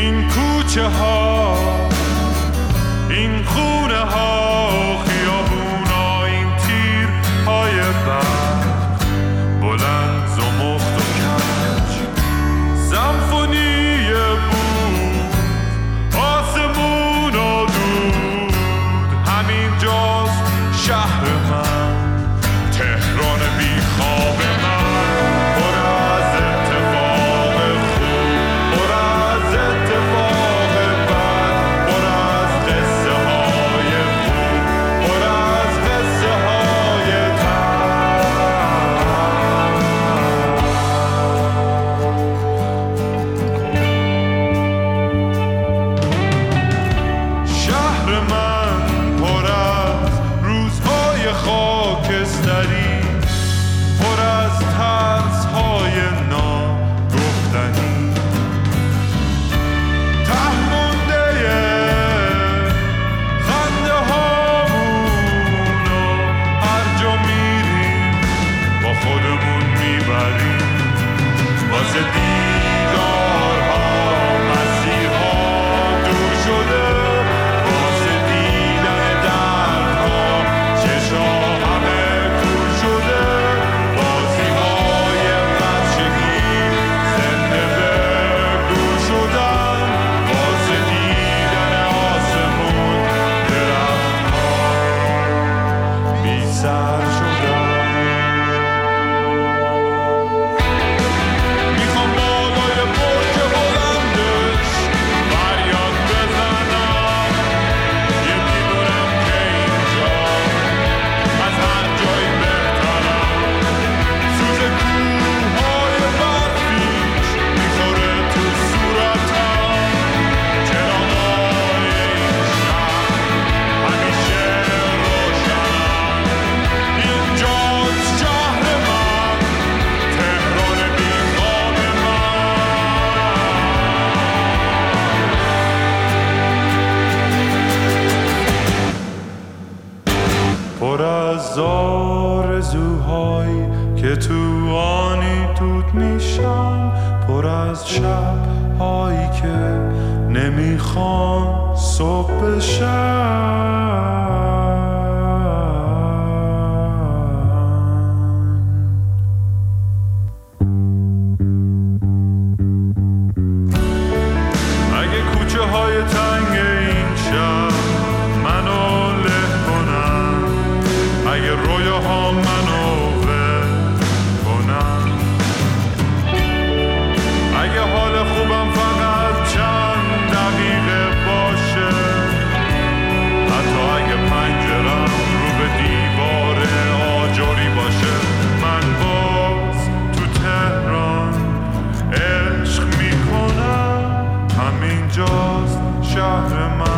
این کوچه ها، این خونه ها، خیابونا، این تیر های برق بلند زمخت و کج، سمفونی بود آسمون و دود. همین جاست شهر من، تهران بی خواب من، پر از اتفاق خوب، پر از اتفاق بد، پر از قصه های خوب، پر از قصه های شهر من پر از روزهای خاکستری، پر از ترس‌های ناگفتنی، ته مونده خنده هامون و هر جا میریم با خودمون میبریم، واسه دیدارها مسیرها دور شده، واسه دیدن دردها چشا همه دور شده، بازی‌های بچگی زنده به گور شدن، واسه دیدن آسمون درخت‌ها بی سر شدن. میخوام بالای برج بلندش فریاد بزنم، یه میدونم که اینجا از هر جایی بهترم، سوز کوههای برفیش میخوره تو صورتم، چراغای این شهر همیشه روشنم. اینجاست شهر من، تهران بی خواب من. پر از آرزوهایی که تو آنی دود میشن، پر از شبهایی که نمیخوان صبح بشن. اگه کوچه های تنگ این شهر منو له کنن، اگه رویاها منو ول کنن، اگه حال خوبم فقط چند دقیقه باشه، حتی اگه پنجرم رو به دیوار آجری باشه، من باز تو تهران عشق میکنم. همینجاست شهر من.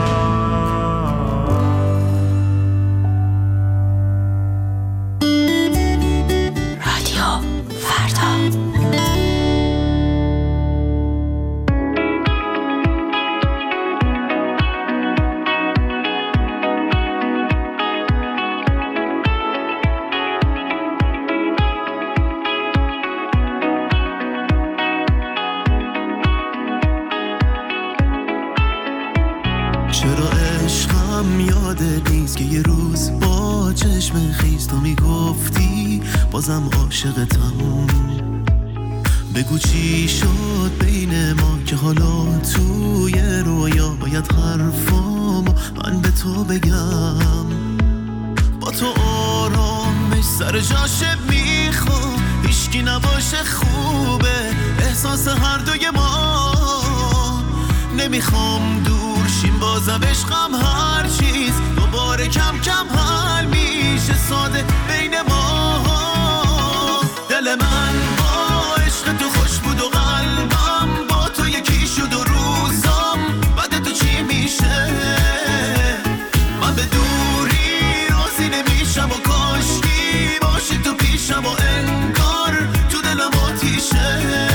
رادیو فردا. چرا عشقم یاده نیست که یه روز با چشم خیز تو میگفتی بازم عاشقتم، بگو چی شد بین ما که حالا توی رویا باید حرفامو من به تو بگم، با تو آرامش سر جاشه میخوام، هیچکی نباشه خوبه احساس هر دوی ما، نمیخوام دور شیم بازم عشقم هر چیز دوباره کم کم حل میشه ساده بین ما، دل من با عشق تو خوش بود و قلبم با تو یکی شد و روزم بعد تو چی میشه، من به دوری راضی نمیشم و کاشکی باشی تو پیشم و انگار تو دلم آتیشه.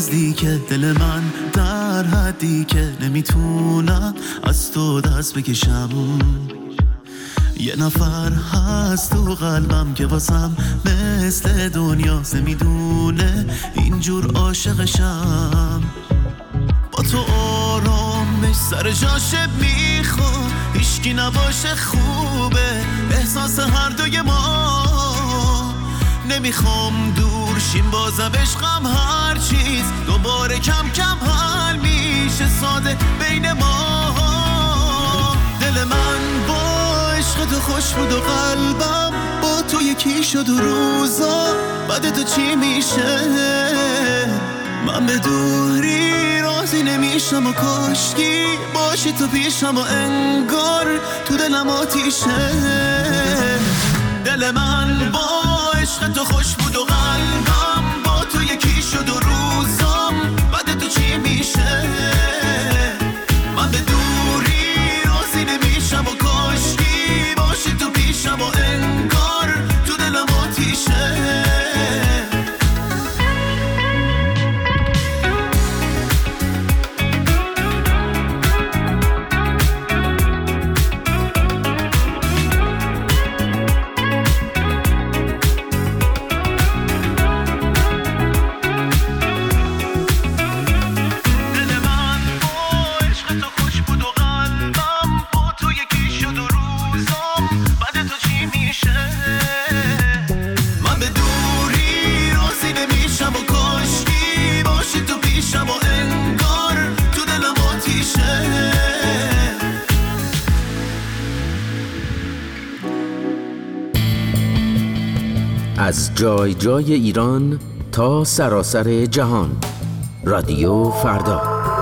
نزدیکه، دل من در حدی که نمیتونم از تو دست بکشم. یه نفر هست تو قلبم که واسم مثل دنیاست، نمیدونه اینجور عاشقشم. با تو آرامش سر جاشه میخوام، هیچکی نباشه خوبه احساس هر دوی ما. نمیخوام دور شیم بازم عشقم هر چیز دوباره کم کم حل میشه ساده بین ما. دل من با عشق تو خوش بود و قلبم با تو یکی شد و روزا بعد تو چی میشه. من به دوری راضی نمیشم و کاشکی باشی تو پیشم و انگار تو دلم آتیشه. دل من با عشق تو خوش بود و قلبم با تو یکی شد و روزام بعد تو چی میشه. من به دوری راضی نمیشم و کاشکی باشی تو پیشم و انگار تو دلم آتیشه. از جای جای ایران تا سراسر جهان، رادیو فردا.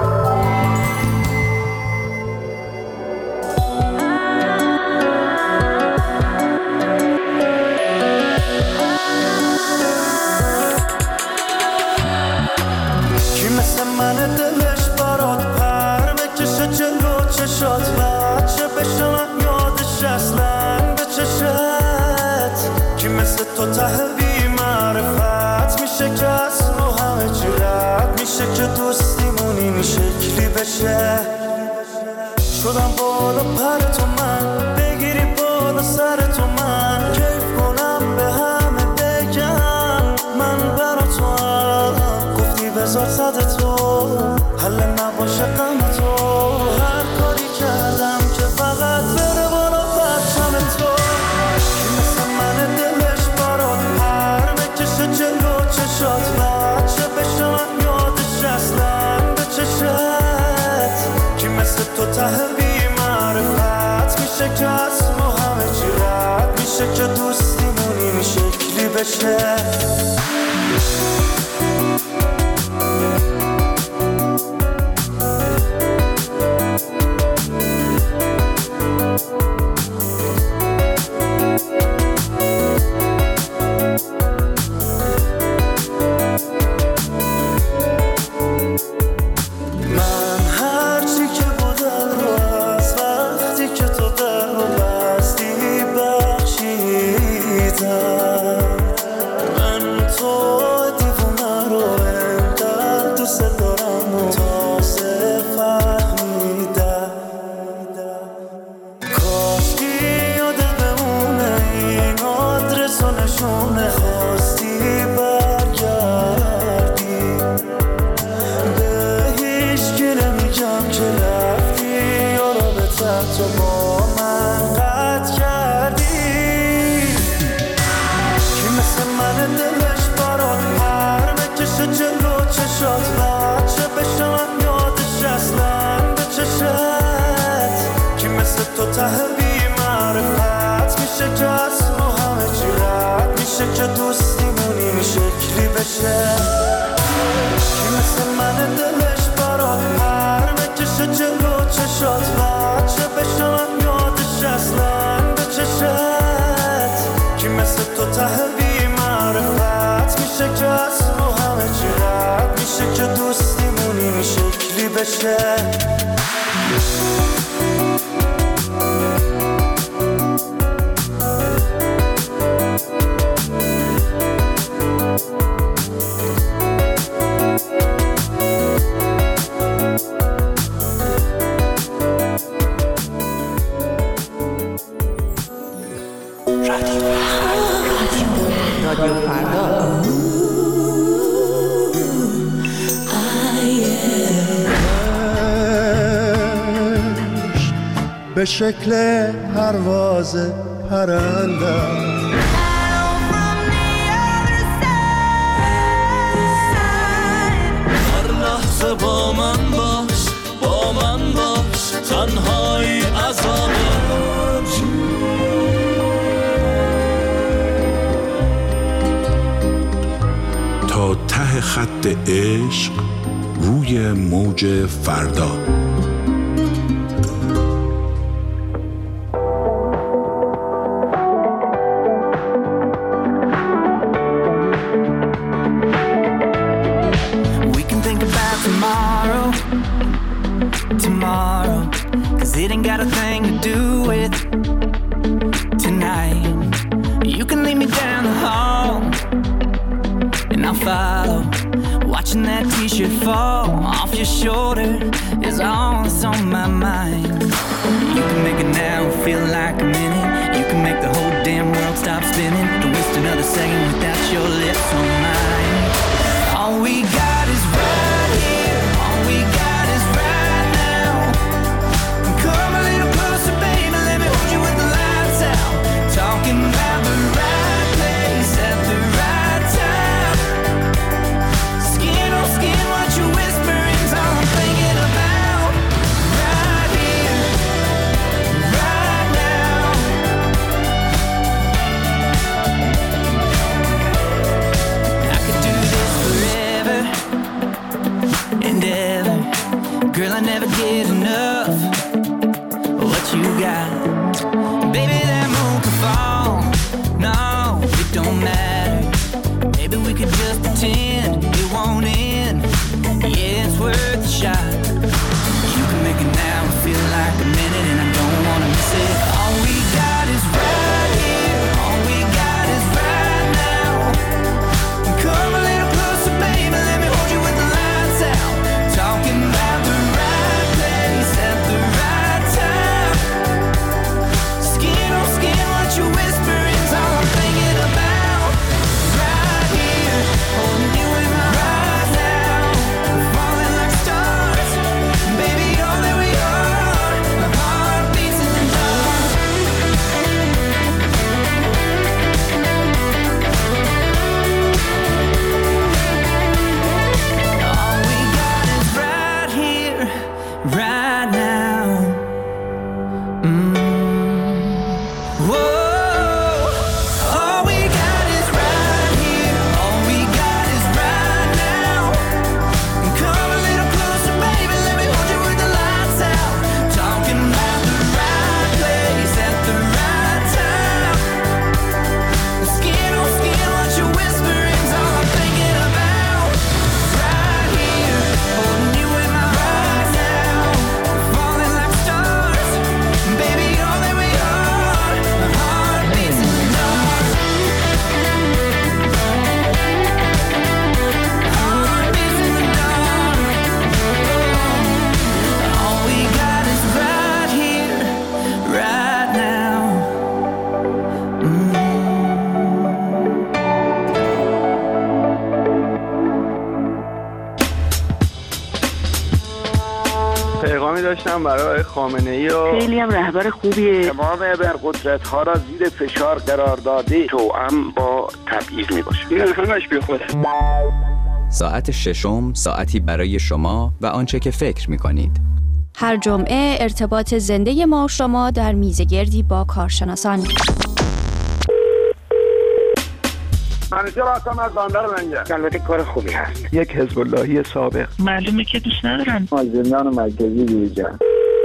کی مثل من دلش برات پر بکشه جلو چشات بچه بشنم یادش اصلا به چشت. کی مثل تو ته بی معرفت میشه که از رو همه چی رد میشه که دوستیمون این شکلی بشه. شدم بالا پر تو من بگیری بالا سر تو من کیف کنم به همه بگم من برا تو هم گفتی بذار صد تو حل نباشه غم تو. هر کاری کردم که فقط بره بالا پرچم تو. چشات بچه بشنم یادش اصلا به چشت. کی مثل تو ته بی معرفت میشه که از ما همه چی رد میشه که دوستیمون این شکلی بشه. فردا. به شکل پرواز پرنده با من باش تنهایی عذابم تا ته خط عشق روی موج فردا. Tomorrow, 'cause it ain't got a thing to do with tonight. You can lead me down the hall and I'll follow. Watching that t-shirt fall off your shoulder is all that's on my mind. You can make it now feel like a minute. You can make the whole damn world stop spinning. Don't waste another second without your lips on mine. All we got is right here. All we got is right now. Come a little closer, baby. Let me hold you with the lights out. Talking about the right place at the right time. Skin on skin, what you whispering's all I'm thinking about. Right here, right now. I could do this forever and ever. Girl, I never get enough of what you got. Baby, that moon could fall. No, it don't matter. Maybe we could just pretend it won't end. Yeah, it's worth a shot. You can make it now and feel like a minute, and I don't wanna miss it. All we got is right here. All we got is right now. Come a little closer, baby. Let me hold you with the lights out. Talking about the right place at the right time. Skin on skin, what you whispering's all I'm thinking about. Right here, holding you in my right now. Falling like stars, baby, all that we are. My heart beats in the dark. All we got is right here, right now. Whoa. All we got is right here. All we got is right now. Come a little closer, baby. Let me hold you with the lights out. Talking about the right place at the right time. Skin on skin, what you whispering's all I'm thinking about. Right here, holding you in my right now. Falling like stars, baby, all that we are. My heart beats in the dark. Heart beats in the dark. All we got is right here, right now. پیغامی داشتم برای خامنه‌ای و خیلی هم رهبر خوبیه. تمام ابرقدرت‌ها را زیر فشار قرار داده توأم با تبعیض میباشه. این همش بیخوده. ساعت ششم، ساعتی برای شما و آنچه که فکر می‌کنید. هر جمعه ارتباط زنده ما و شما در میزگردی با کارشناسان. منیجر هستم از بندر منجر. البته کار خوبی هست. یک حزب اللهی سابق. معلومه که دوست ندارن. از زندان مرکزی بیرون.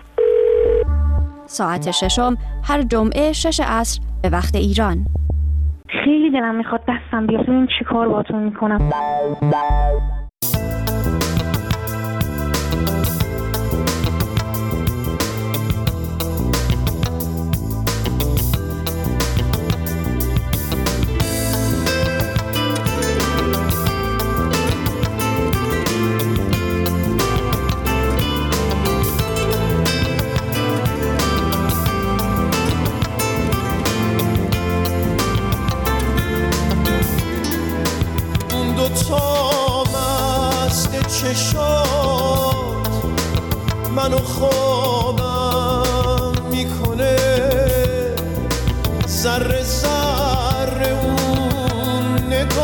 ساعت ششم هر جمعه 6 عصر به وقت ایران. خیلی دلم میخواد دستم بیاد. این چی کار باتون میکنم؟ دوتا مست چشات منو خوابم میکنه، ذره ذره اون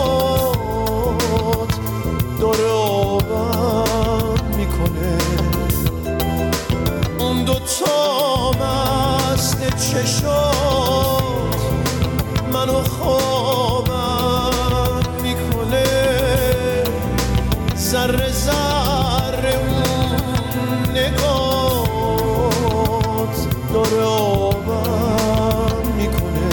نگات داره آبم میکنه. اون دوتا مست چشات منو خوابم میکنه، ذره ذره اون نگات داره آبم میکنه.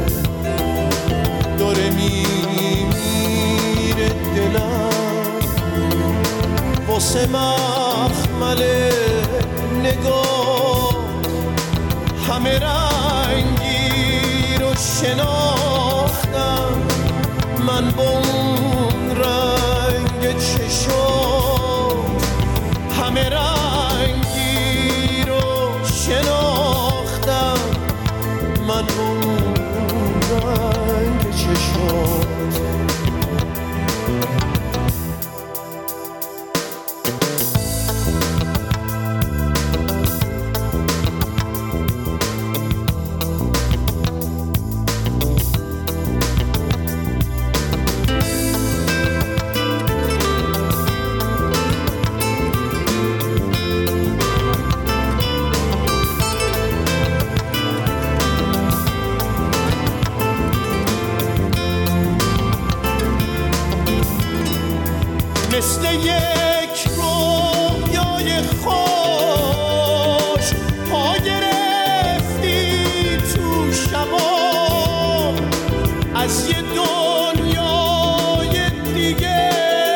داره میمیره دلم واسه مخمل نگاه، همه رنگی رو شناختم من با اون رنگ چشات، همه رنگی رو شناختم من با اون رنگ چشات. مثل یک رویای خوش پا گرفتی تو شبا، از یه دنیای دیگه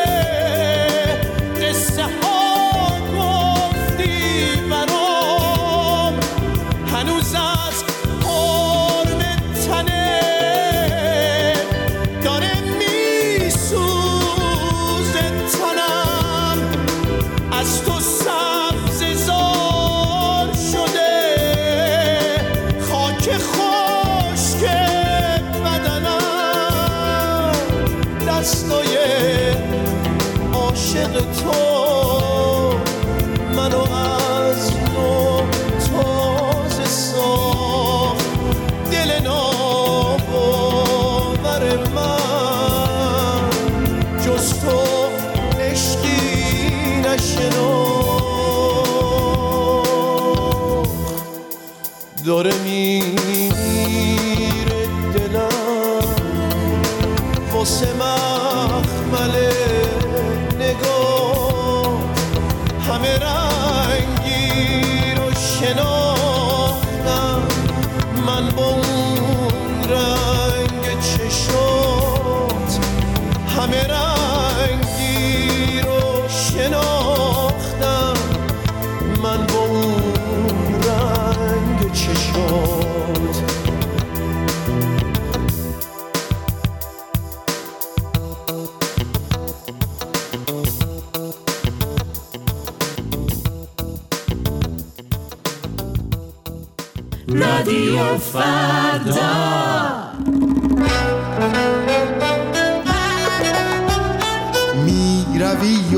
قصه ها گفتی برام، هنوز از قرب تنه داره از تو سبز زار شده، خاک خشک بدنم دستای عاشق تو منو از نو تازه ساخت. دل ناباور من جز تو عشقی نشناخت. داره میمیره دلم واسه مخمل نگاه، همه رنگی رو شناختم من با اون رنگ چشات، همه رنگی رو شناختم من با اون رنگ چشات. رادیو فردا روی و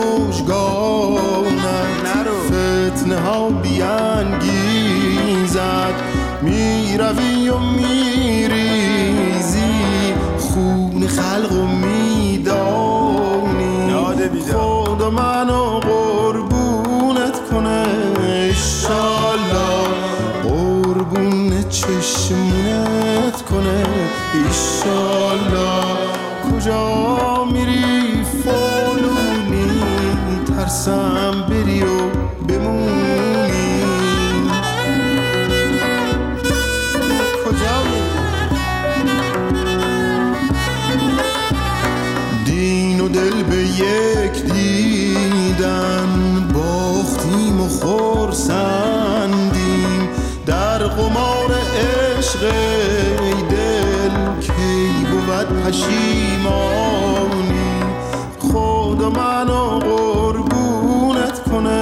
موجگانت فتنه ها بیانگیزد، می روی و می ریزی خون خلق و می دانی، خدا منو قربونت کنه ایشالله، قربون چشمونت کنه ایشالله. کجا میری فالونی ترسم بری و بمونی، کجا دین و دل به یک دیدن باختیم و خرسندیم در قمار عشق ای دل کی بود پشیمانی، خدا منو قربونت کنه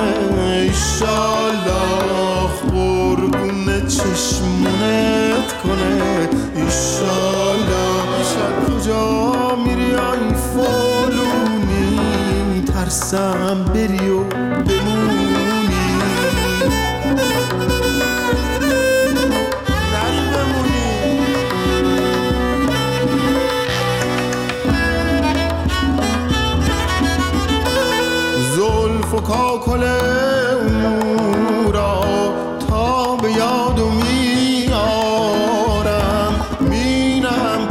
ایشالله، قربون چشمونت کنه ایشالله. کجا میری ای فال ترسم بری و بمونی. زلف و کاکل اون را تا به یادو میارم، مینم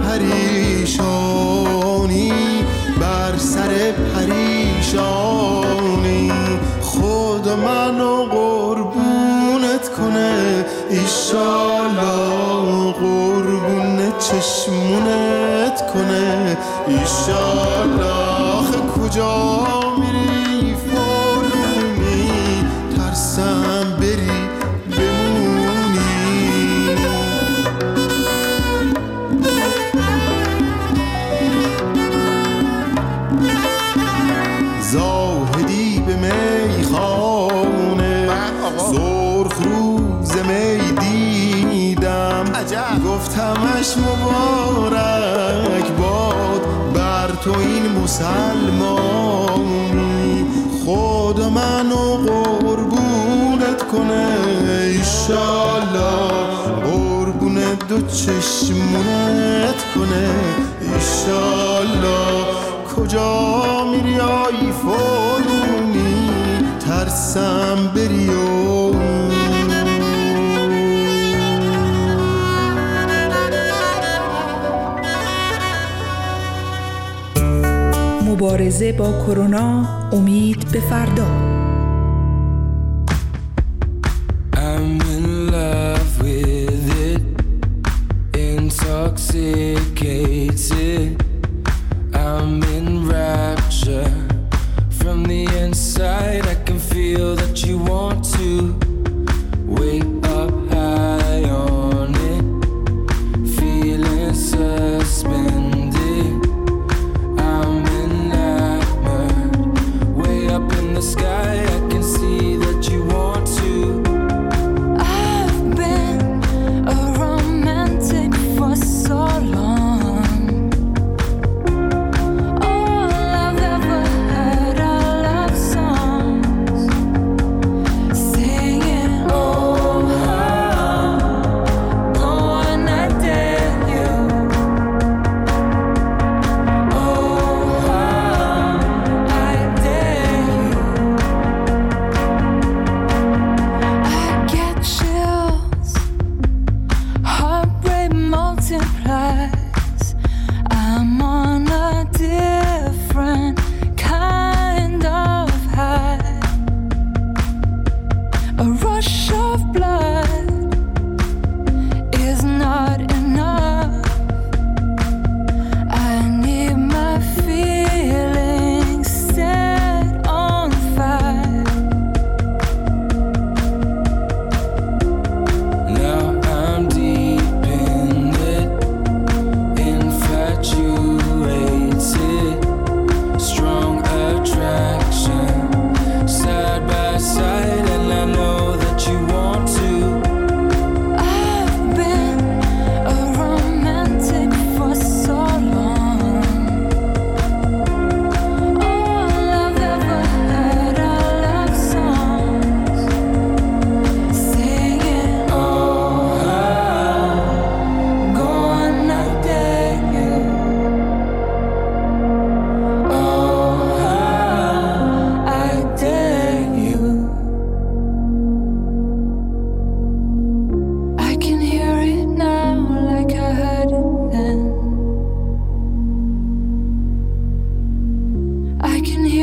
پریشانی بر سر پریشانی. خود منو قربونت کنه ایشالا، قربون چشمونت کنه ایشالا. کجا میری فالونی ترسم بری بمونی. زاهدی به میخانه سرخ روز می دیدم، گفتمش مبارک باد بر تو این مسلمانی. خدا منو قربونت کنه ایشالا، قربون دو چشمونت کنه ایشالا. کجا میری آی فالونی ترسم بری و مبارزه با کرونا، امید به فردا. I'm in love with it, intoxicated. I'm in rapture from the inside. I can feel that you want to wake up high on it, feeling suspended. I'm enamored, way up in the sky. I can see that you want to. I've been a romantic for so long. All I've ever heard are love songs singing, oh how, go on, I dare you. Oh how, I dare you. I get chills, heartbreak multiplies. I'm on a different kind of high. A rush of blood is not enough. I need my feelings set on fire. Now I'm deep in it, infatuated, strong attraction, side by side, and I know that you want to. I've been a romantic for so long. All I've ever heard are love songs singing, Oh how, go on, I dare you. oh how, I dare you. I can hear it now like I heard it then. I can hear